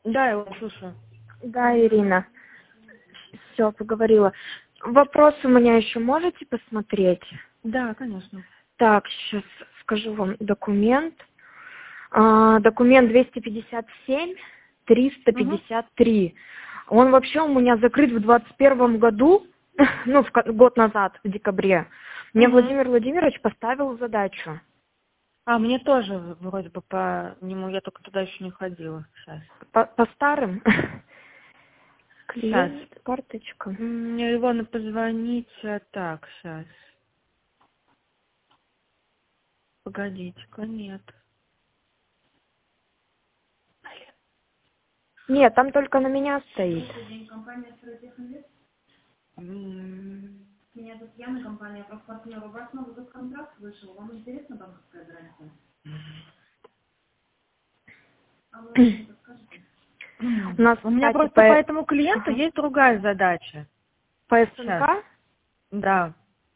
Да, я вас слушаю. Да, Ирина. Все, поговорила. Вопрос у меня еще можете посмотреть? Да, конечно. Так, сейчас скажу вам документ. Документ 257-353. Он вообще у меня закрыт в 2021 году, ну, год назад, в декабре. Мне Владимир Владимирович поставил задачу. А, мне тоже вроде бы по нему, я только туда еще не ходила. Сейчас. По старым? Сейчас. Клиент, карточка. Мне Ивана позвонить. Так, сейчас. Погодите-ка, нет. Нет, там только на меня стоит. Меня Татьяна, компания «Профпартнер». У вас новый контракт вышел. Вам интересна банковская гарантия? А вы мне подскажете? У нас, У меня кстати, просто по этому клиенту есть другая задача. по Сейчас. СНК? Да.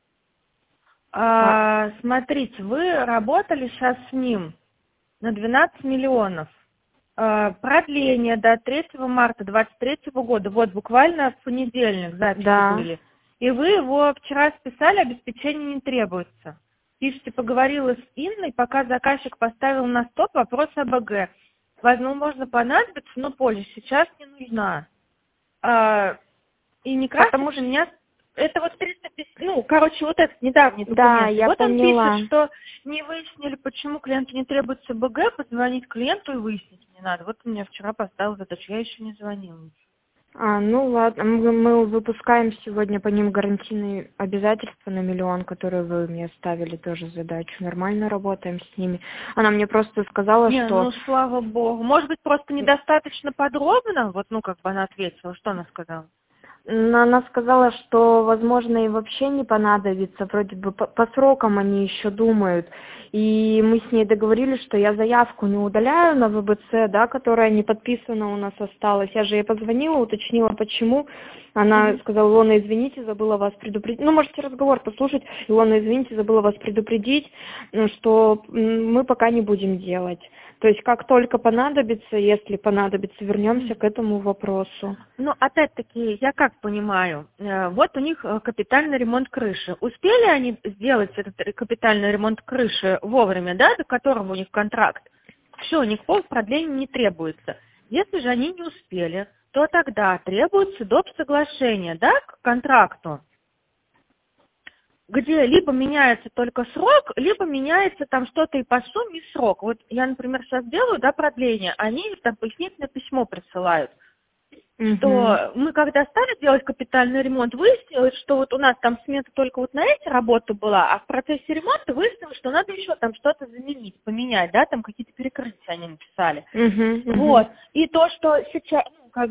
Смотрите, вы работали сейчас с ним на 12 миллионов. Продление до 3 марта 2023 года. Вот буквально в понедельник записи были. И вы его вчера списали, обеспечение не требуется. Пишите, поговорила с Инной, пока заказчик поставил на стоп вопрос АБГ. Возможно, понадобится, но позже. Сейчас не нужна. И не Потому красится меня... Это вот 350, вот этот недавний документ. Да, я вот он поняла. пишет, что не выяснили, почему клиенту не требуется БГ, позвонить клиенту и выяснить не надо. Вот он мне вчера поставил задачу, я еще не звонила. Ну ладно, мы выпускаем сегодня по ним гарантийные обязательства на 1 миллион, которые вы мне ставили тоже задачу. Нормально работаем с ними. Она мне просто сказала, что... слава богу. Может быть, просто недостаточно подробно? Она ответила. Что она сказала? Она сказала, что, возможно, и вообще не понадобится. Вроде бы по срокам они еще думают. И мы с ней договорились, что я заявку не удаляю на ВБЦ, да, которая не подписана у нас осталась. Я же ей позвонила, уточнила, почему. Она сказала: Илона, извините, забыла вас предупредить. Можете разговор послушать. Илона, извините, забыла вас предупредить, что мы пока не будем делать. То есть как только понадобится, если понадобится, вернемся к этому вопросу. Опять-таки, я как понимаю, вот у них капитальный ремонт крыши. Успели они сделать этот капитальный ремонт крыши вовремя, да, до которого у них контракт? Все, никакого продления не требуется. Если же они не успели, то тогда требуется доп. Соглашение, да, к контракту, где либо меняется только срок, либо меняется там что-то и по сумме, и срок. Вот я, например, сейчас делаю, да, продление, они там пояснительное письмо присылают, что мы когда стали делать капитальный ремонт, выяснилось, что вот у нас там смета только вот на эти работы была, а в процессе ремонта выяснилось, что надо еще там что-то заменить, поменять, да, там какие-то перекрытия они написали. Вот. И то, что сейчас,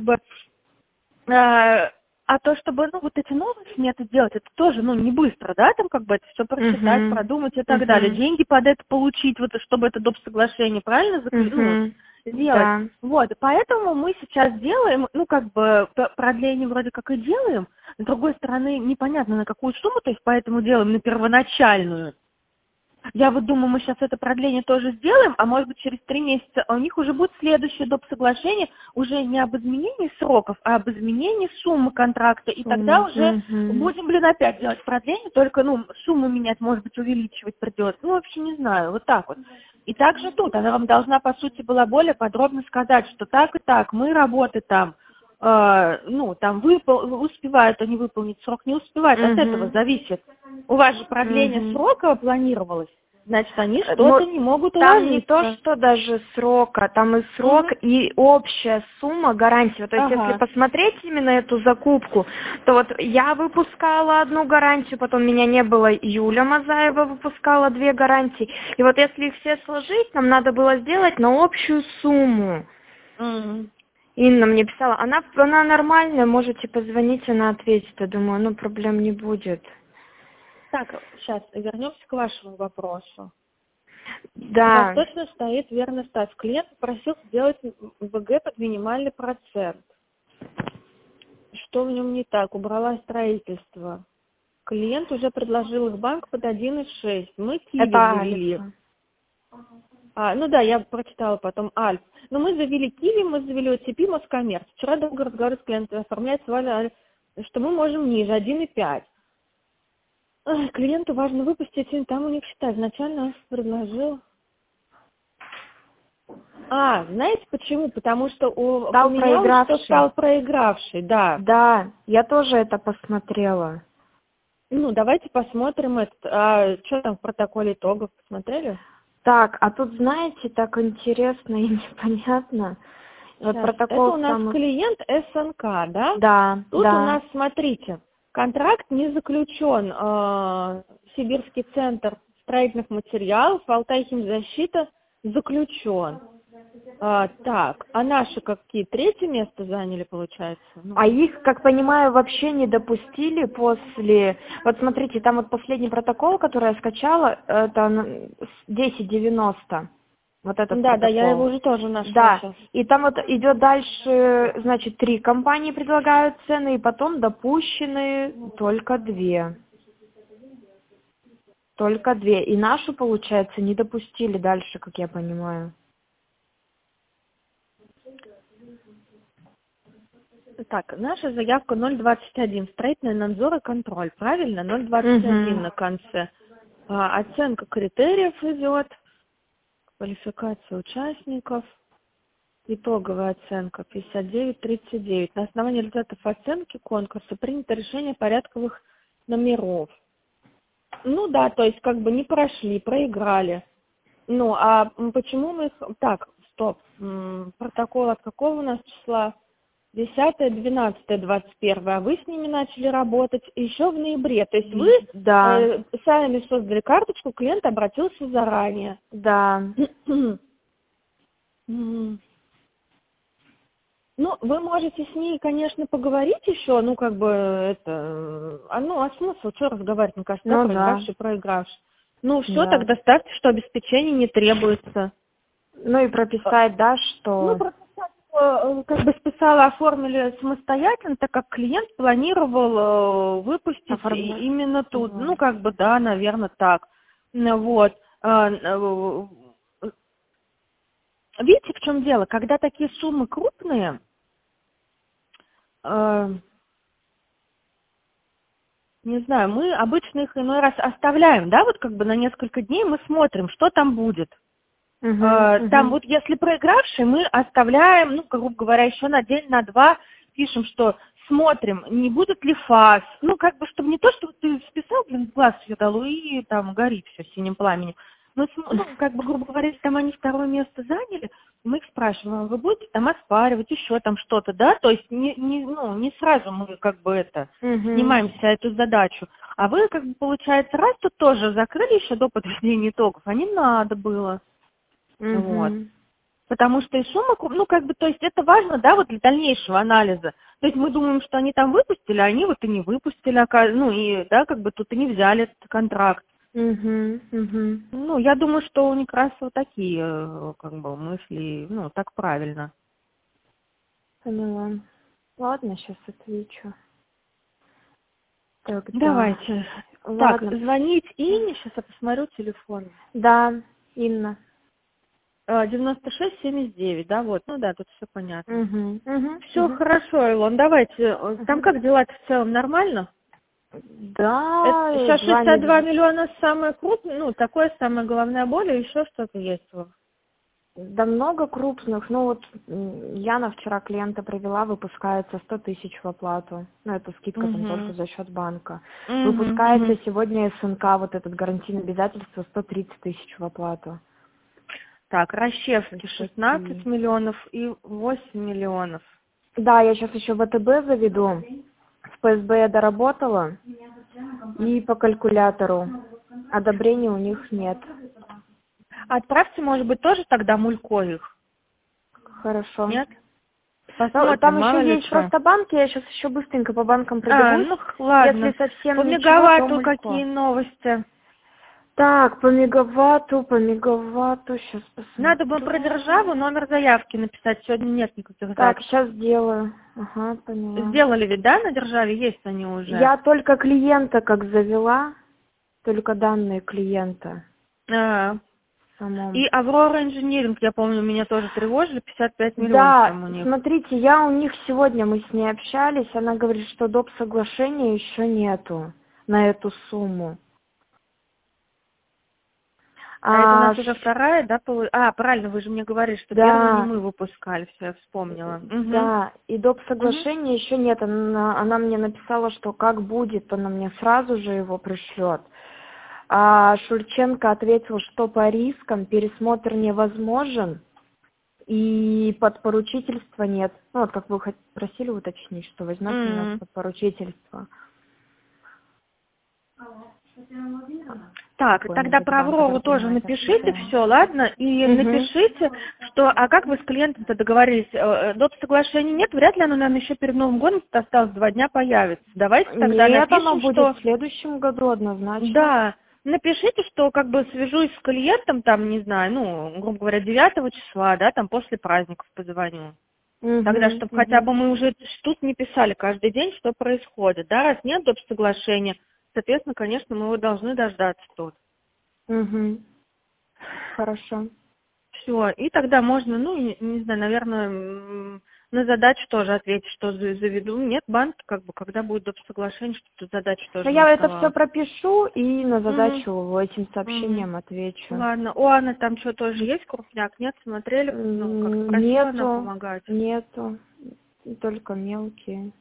а то, чтобы, вот эти новые сметы делать, это тоже, не быстро, да, там это все прочитать, продумать и так далее. Деньги под это получить, вот, чтобы это доп. Соглашение, правильно, сделать. Да. Вот, поэтому мы сейчас делаем, продление вроде как и делаем, с другой стороны, непонятно на какую сумму, то есть поэтому делаем на первоначальную. Я вот думаю, мы сейчас это продление тоже сделаем, а может быть через 3 месяца у них уже будет следующее доп. Соглашение уже не об изменении сроков, а об изменении суммы контракта. И тогда уже будем, опять делать продление, только, сумму менять, может быть, увеличивать придется. Вообще не знаю, вот так вот. И также тут она вам должна, по сути, была более подробно сказать, что так и так, мы работы там, успевают они выполнить срок, не успевают, от этого зависит. У вас же продление срока планировалось, значит, они что-то не могут уложиться. Там не то, что даже срока, там и срок, и общая сумма гарантии. То есть, если посмотреть именно эту закупку, то вот я выпускала одну гарантию, потом меня не было, Юля Мазаева выпускала 2 гарантии. И вот если их все сложить, нам надо было сделать на общую сумму. Инна мне писала, она нормальная, можете позвонить, она ответит. Я думаю, проблем не будет. Так, сейчас вернемся к вашему вопросу. Да. У вас точно стоит верный статус. Клиент попросил сделать ВГ под минимальный процент. Что в нем не так? Убрала строительство. Клиент уже предложил их банк под 1,6. Мы Киви завели. Ну да, я прочитала потом Альф. Но мы завели Киви, мы завели ОТП, Москоммерц. Вчера долго разговаривали с клиентами, оформлять свали, что мы можем ниже, 1,5. Клиенту важно выпустить, там у них счета изначально предложил. Знаете почему? Потому что Стал поменялось, проигравший. что стал проигравший, да. Да, я тоже это посмотрела. Давайте посмотрим что там в протоколе итогов, посмотрели? Так, а тут, знаете, так интересно и непонятно. Вот протокол это у нас клиент СНК, да? Да, Тут да. у нас, смотрите, контракт не заключен. Сибирский центр строительных материалов, Алтайхимзащита заключен. Так, а наши какие? Третье место заняли, получается? А их, как понимаю, вообще не допустили после... Вот смотрите, там вот последний протокол, который я скачала, это 1090. Вот этот Да, протокол. я его уже тоже нашла. Да, сейчас. и там вот идет дальше, значит, 3 компании предлагают цены, и потом допущены только 2. Только 2. И нашу, получается, не допустили дальше, как я понимаю. Так, наша заявка 021, строительный надзор и контроль, правильно? 021 на конце. Оценка критериев идет, квалификация участников, итоговая оценка 59-39. На основании результатов оценки конкурса принято решение порядковых номеров. Да, то есть как бы не прошли, проиграли. А почему мы их... Так, стоп. Протокол от какого у нас числа? 10-12-21, а вы с ними начали работать еще в ноябре. То есть вы сами создали карточку, клиент обратился заранее. Да. Вы можете с ней, конечно, поговорить еще, а смысл, что разговаривать, мне кажется, проигравший. Все, тогда ставьте, что обеспечение не требуется. И прописать, да, что... Как бы списала, оформили самостоятельно, так как клиент планировал выпустить именно тут. Да, наверное, так. Вот. Видите, в чем дело? Когда такие суммы крупные, не знаю, мы обычно их иной раз оставляем, да, на несколько дней мы смотрим, что там будет. Там вот если проигравший, мы оставляем, грубо говоря, еще на день, на два, пишем, что смотрим, не будет ли фаз. Чтобы не то, что ты списал, глаз все дало, и там горит все синим пламенем. Грубо говоря, если там они второе место заняли, мы их спрашиваем, вы будете там оспаривать, еще там что-то, да? То есть не сразу мы снимаем с себя эту задачу. А вы, получается, раз тут тоже закрыли еще до подведения итогов, а не надо было. Вот. Потому что и сумма, то есть это важно, да, для дальнейшего анализа. То есть мы думаем, что они там выпустили, а они и не выпустили, и, да, тут и не взяли этот контракт. Я думаю, что у них как раз вот такие, мысли, так правильно. Поняла. Ладно, сейчас отвечу. Так, давайте. Ладно. Так, звонить Инне, сейчас я посмотрю телефон. Да, Инна. 96-79, да, вот, тут все понятно. Все хорошо, Илон, давайте, там как дела-то в целом, нормально? Да. Сейчас 62 миллиона самое крупное, такое самое главное боль, и еще что-то есть? Да много крупных, Яна вчера клиента провела, выпускается 100 тысяч в оплату, это скидка там только за счет банка. Выпускается сегодня СНК, вот этот гарантийное обязательство, 130 тысяч в оплату. Так, Рощевский 16 миллионов и 8 миллионов. Да, я сейчас еще ВТБ заведу. В ФСБ я доработала. И по калькулятору. Одобрения у них нет. Отправьте, может быть, тоже тогда мулько их. Хорошо. Нет? Посмотрим, там еще есть просто банки, я сейчас еще быстренько по банкам пробегусь. Ладно. Если совсем по мегаватту какие новости? Так, по мегаватту, сейчас посмотрю. Надо бы про державу номер заявки написать, сегодня нет никаких записей. Так, сейчас сделаю. Ага, поняла. Сделали ведь, да, на державе? Есть они уже? Я только клиента как завела, только данные клиента. самом. И Аврора Инжиниринг, я помню, меня тоже тревожили, 55 миллионов там у Да, них. смотрите, я у них сегодня, мы с ней общались, она говорит, что доп. Соглашения еще нету на эту сумму. А это у нас уже вторая, да? Правильно, вы же мне говорили, что первую не Да, мы выпускали, все, я вспомнила. да, и доп. Соглашения еще нет. Она мне написала, что как будет, она мне сразу же его пришлет. А Шульченко ответил, что по рискам пересмотр невозможен и подпоручительства нет. Ну, вот как вы просили уточнить, что возьмет у нас подпоручительство. Татьяна Владимировна? Так, тогда про Аврору тоже напишите все, ладно? И напишите, что, а как вы с клиентом-то договорились? Доп. Соглашения нет, вряд ли оно, наверное, еще перед Новым годом, осталось 2 дня появится. Давайте тогда Нет, напишем, оно будет что... в следующем году однозначно. Да, напишите, что как бы свяжусь с клиентом, там, не знаю, ну, грубо говоря, 9 числа, да, там после праздников позвоню. Тогда, чтобы хотя бы мы уже тут не писали каждый день, что происходит, да, раз нет доп. Соглашения, соответственно, конечно, мы его должны дождаться тут. Хорошо. Все, и тогда можно, ну, не знаю, наверное, на задачу тоже ответить, что заведу. Нет, банк, как бы, когда будет доп. Соглашение, что тут задача тоже Но не я это оставалась. все пропишу и на задачу этим сообщением отвечу. Ладно, у Анны там что, тоже есть крупняк? Нет, смотрели? Ну, как просила она помогать? Нету, только мелкие.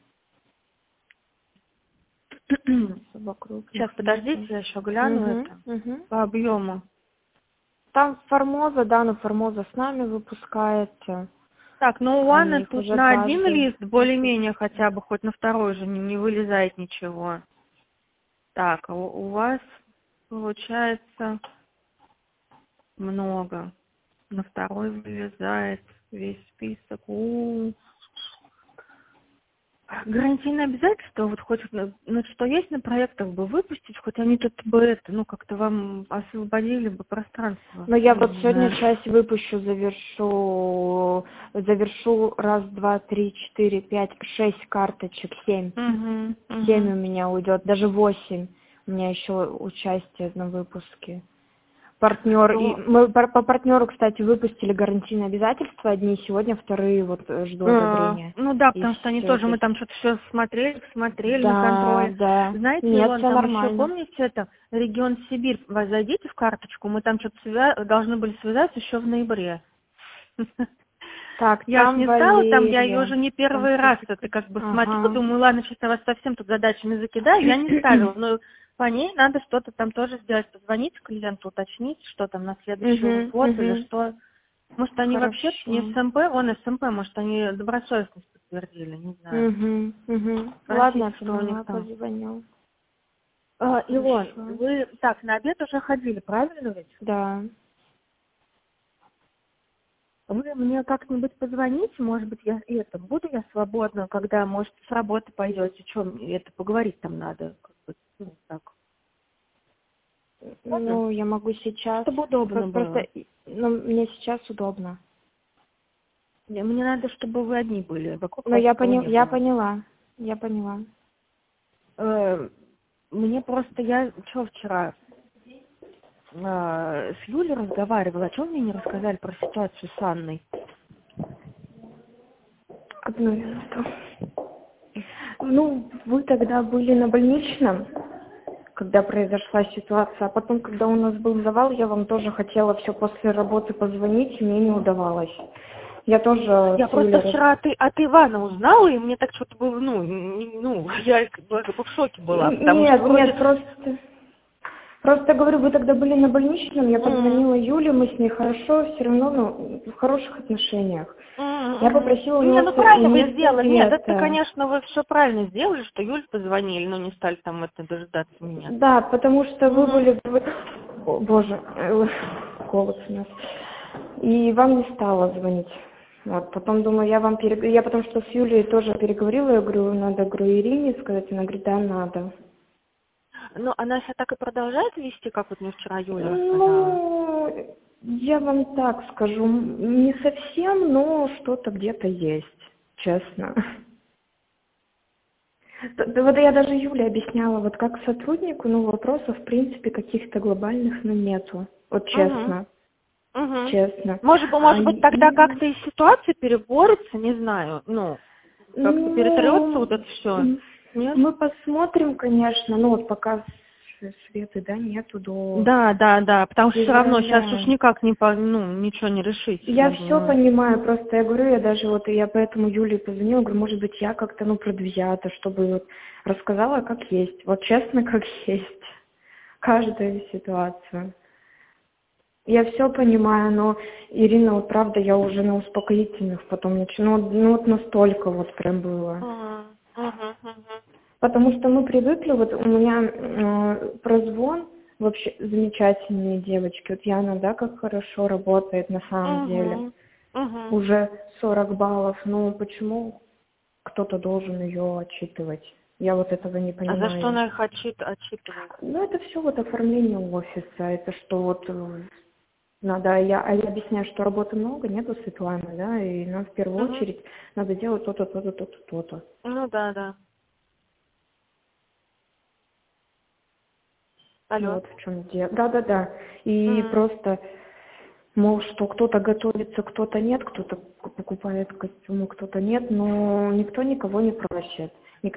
Вокруг. Сейчас, подождите, я еще гляну это по объему. Там Формоза, да, но Формоза с нами выпускается. Так, ну у Анны тут уже на один каждый. лист более-менее хотя бы, хоть на второй же не вылезает ничего. Так, а у вас получается много. На второй вылезает весь список. Гарантийные обязательства, вот хоть что есть на проектах бы выпустить, хоть они тут бы это, ну, как-то вам освободили бы пространство. Но я вот сегодня часть выпущу, завершу 1, 2, 3, 4, 5, 6 карточек, 7. 7 у меня уйдет, даже 8 у меня еще участие на выпуске. Партнер, и мы по партнеру, кстати, выпустили гарантийные обязательства, одни сегодня, вторые вот жду одобрения. Ну да, потому что они тоже, мы там что-то все смотрели да, на контроле. Да. Знаете, нет, Илон, там еще, помните это, регион Сибирь, вы зайдите в карточку, мы там что-то должны были связаться еще в ноябре. Так, я же не стала, там я ее уже не первый раз, это как бы смотрю, думаю, ладно, сейчас я вас совсем тут задачами закидаю, я не ставила, но по ней надо что-то там тоже сделать, позвонить клиенту, уточнить, что там на следующий год или что. Может, они вообще не СМП, вон СМП, может, они добросовестность подтвердили, не знаю. Ладно, что у них там. позвоню. Илон, вы так, на обед уже ходили, правильно ведь? Да. Вы мне как-нибудь позвоните, может быть, буду я свободна, когда, может, с работы пойдете, что это поговорить там надо, как бы, ну, так. Ну, я могу сейчас. Чтобы удобно было. Ну, мне сейчас удобно. Мне надо, чтобы вы одни были. Вокруг ну, я поняла. Мне просто, я вчера с Юлей разговаривала, о чем мне не рассказали про ситуацию с Анной? Одну минуту. Ну, вы тогда были на больничном, когда произошла ситуация, а потом, когда у нас был завал, я вам тоже хотела все после работы позвонить, и мне не удавалось. Я просто вчера от Ивана узнала, и мне так что-то было, я как бы в шоке была. Просто говорю, вы тогда были на больничном, я позвонила Юле, мы с ней хорошо, все равно, в хороших отношениях. Я попросила у него правильно вы сделали. Нет, это, конечно, вы все правильно сделали, что Юле позвонили, но не стали там дожидаться меня. Да, потому что вы были... О, боже, голос у нас. И вам не стало звонить. Вот, потом думаю, я потому что с Юлей тоже переговорила, я говорю, надо, Ирине сказать, она говорит, да, надо. Ну, она себя так и продолжает вести, как вот мне вчера Юля рассказала? Я вам так скажу, не совсем, но что-то где-то есть, честно. Вот я даже Юле объясняла, вот как сотруднику, вопросов, в принципе, каких-то глобальных, нету, вот честно. Мгм. честно. Может быть, тогда как-то и ситуация переборется, не знаю, ну, как-то перетрется вот это все. Нет? Мы посмотрим, конечно, ну вот пока Светы, да, нету до Да, потому что все равно сейчас февраля. уж никак ничего не решить. Я все понимаю, просто я говорю, я поэтому Юле позвонила, говорю, может быть, я как-то, предвзята, чтобы вот рассказала, как есть, вот честно, как есть, каждую ситуацию. Я все понимаю, но, Ирина, вот правда, я уже на успокоительных потом начну, вот настолько вот прям было. Потому что мы привыкли, вот у меня прозвон, вообще замечательные девочки. Вот Яна, да, как хорошо работает на самом деле. Уже 40 баллов. Ну, почему кто-то должен ее отчитывать? Я вот этого не понимаю. А за что она их отчитывает? Ну, это все вот оформление офиса. Это что вот надо, я объясняю, что работы много, нету Светланы, да, и нам в первую очередь надо делать то-то, то-то, то-то, то-то. Ну, да. Алло. Вот в чем дело. Да. И просто, мол, что кто-то готовится, кто-то нет, кто-то покупает костюмы, кто-то нет, но никто никого не просит.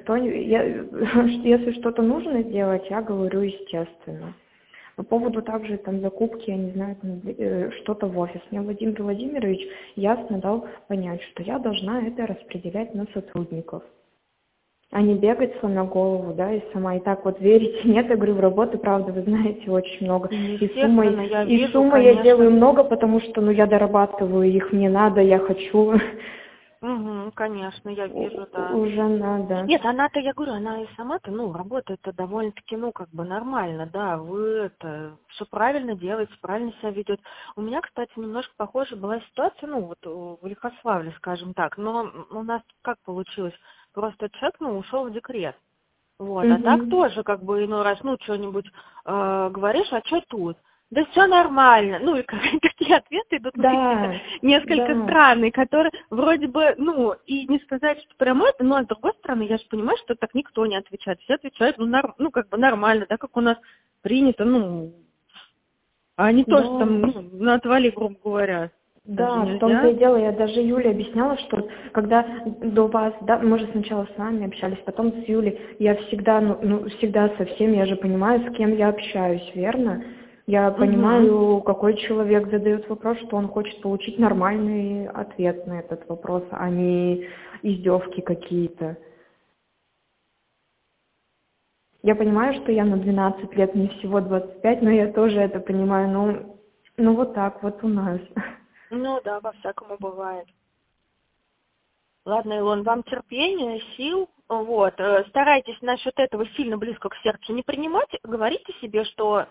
Если что-то нужно сделать, я говорю естественно. По поводу также там закупки, я не знаю, что-то в офис. Мне Владимир Владимирович ясно дал понять, что я должна это распределять на сотрудников. А не бегать сломя голову, да, и сама. И так вот верите, нет, я говорю, в работы, правда, вы знаете, очень много. И суммы я делаю много, потому что, я дорабатываю их, мне надо, я хочу. Конечно, я вижу, да. Уже надо. Нет, она-то, я говорю, она и сама-то, работает-то довольно-таки, нормально, да, вы все правильно делаете, правильно себя ведет. У меня, кстати, немножко похожа была ситуация, в Лихославле, скажем так, но у нас как получилось? Просто человек, ушел в декрет. Вот, а так тоже, иной раз, что-нибудь говоришь, а что тут? Да все нормально. И какие ответы идут несколько странные, которые вроде бы, и не сказать, что прямо это, но с другой стороны, я же понимаю, что так никто не отвечает. Все отвечают, нормально, да, как у нас принято, а не то, что там, на отвали, грубо говоря. Да, в том-то и дело, я даже Юле объясняла, что когда до вас, да, мы же сначала с вами общались, потом с Юлей, я всегда, всегда со всеми, я же понимаю, с кем я общаюсь, верно? Я понимаю, какой человек задает вопрос, что он хочет получить нормальный ответ на этот вопрос, а не издевки какие-то. Я понимаю, что я на 12 лет, мне всего 25, но я тоже это понимаю, вот так вот у нас. Да, по-всякому бывает. Ладно, Илон, вам терпения, сил, старайтесь насчет этого сильно близко к сердцу не принимать, говорите себе, что,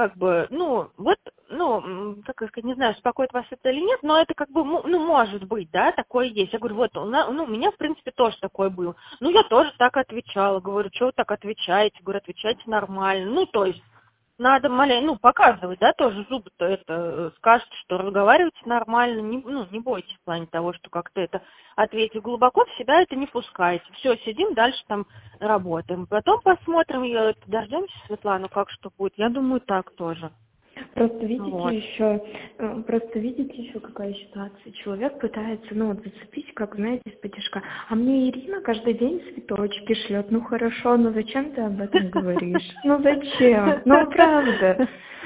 как сказать, не знаю, успокоит вас это или нет, но это может быть, да, такое есть. Я говорю, у меня, в принципе, тоже такое было. Я тоже так отвечала, говорю, что вы так отвечаете? Говорю, отвечайте нормально. То есть, надо показывать, да, тоже зубы-то это скажут, что разговаривайте нормально, не бойтесь в плане того, что как-то это ответить глубоко в себя, это не пускайте. Все, сидим, дальше там работаем. Потом посмотрим, дождемся Светлану, как что будет. Я думаю, так тоже. Просто видите еще какая ситуация. Человек пытается, зацепить, как, знаете, из-под тишка. А мне Ирина каждый день цветочки шлет. Хорошо, зачем ты об этом говоришь? Зачем? Правда.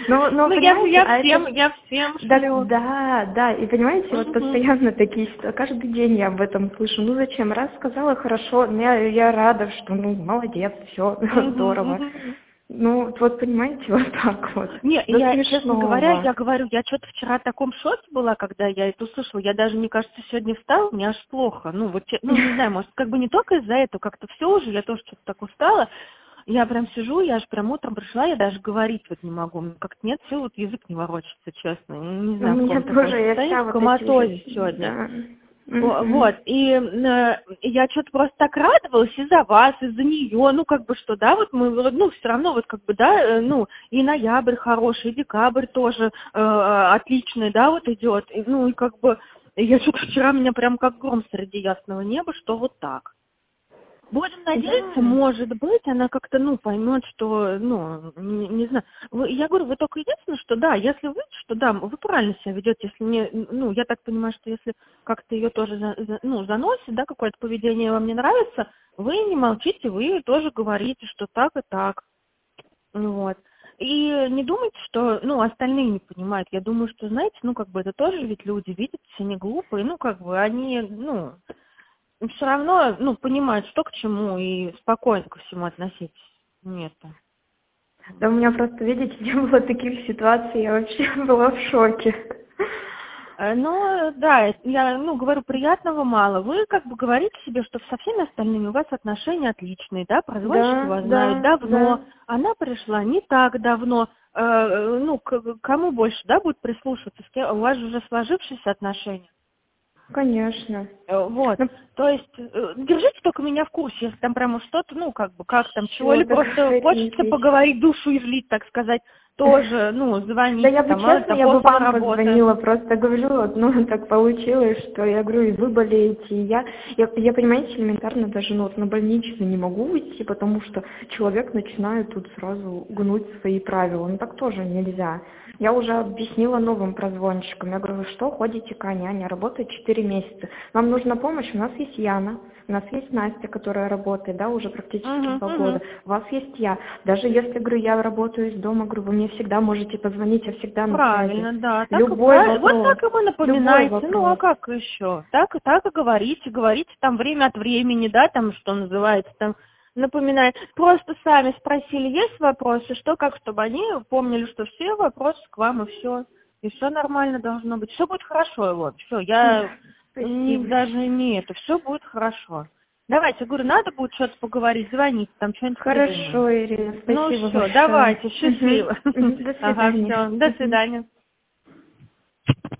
Я всем шлю. Да, и понимаете, постоянно такие ситуации. Каждый день я об этом слышу. Зачем? Раз сказала, хорошо, я рада, что, молодец, все, здорово. Понимаете, вот так вот. Честно говоря, я что-то вчера в таком шоке была, когда я это услышала. Я даже, мне кажется, сегодня встала, мне аж плохо. Не знаю, может, не только из-за этого, как-то все уже, я тоже что-то так устала. Я прям сижу, я аж прям утром пришла, я даже говорить не могу. Как-то нет сил, язык не ворочается, честно. Не знаю, у меня тоже, я вся в коматозе сегодня. И я что-то просто так радовалась из-за вас, из-за нее, что, да, мы, все равно, и ноябрь хороший, и декабрь тоже отличный, да, идет, я что-то вчера меня прям как гром среди ясного неба, что вот так. Будем надеяться, может быть, она как-то, поймет, что, не знаю. Я говорю, вы только единственное, что да, если вы, что да, вы правильно себя ведете, если не, я так понимаю, что если как-то ее тоже, заносит, да, какое-то поведение вам не нравится, вы не молчите, вы тоже говорите, что так и так. Вот. И не думайте, что, остальные не понимают. Я думаю, что, знаете, это тоже ведь люди, видят, все не глупые, они, все равно, понимают, что к чему, и спокойно ко всему относитесь. Нет. Да у меня просто, видите, не было таких ситуаций, я вообще была в шоке. Да, я, говорю, приятного мало. Вы говорите себе, что со всеми остальными у вас отношения отличные, да, прозвонщики вас знают давно, она пришла не так давно, кому больше, да, будет прислушиваться, у вас же уже сложившиеся отношения. Конечно. Вот, то есть, держите только меня в курсе, если там прямо что-то, как там, чего, или просто хочется поговорить, душу излить, так сказать, тоже, звонить. Да я бы честно, я бы вам позвонила, просто говорю, так получилось, что я говорю, и вы болеете, и я понимаете, элементарно даже, на больничный не могу уйти, потому что человек начинает тут сразу гнуть свои правила, так тоже нельзя. Я уже объяснила новым прозвонщикам, я говорю, вы что, ходите к няне, работает 4 месяца, вам нужна помощь, у нас есть Яна, у нас есть Настя, которая работает, да, уже практически 2 года, у вас есть я, даже если, говорю, я работаю из дома, говорю, вы мне всегда можете позвонить, я всегда на связи. Правильно, да. Любой вопрос. Вот так и вы напоминаете, а как еще? Так и говорите там время от времени, да, там, что называется, там, напоминает. Просто сами спросили, есть вопросы, что, как, чтобы они помнили, что все вопросы к вам, и все. И все нормально должно быть. Все будет хорошо, вот, все, я даже не это, все будет хорошо. Давайте, говорю, надо будет что-то поговорить, звоните, там что-нибудь Хорошо, придумаем. Ирина, спасибо все, давайте, счастливо. До свидания. Все, до свидания.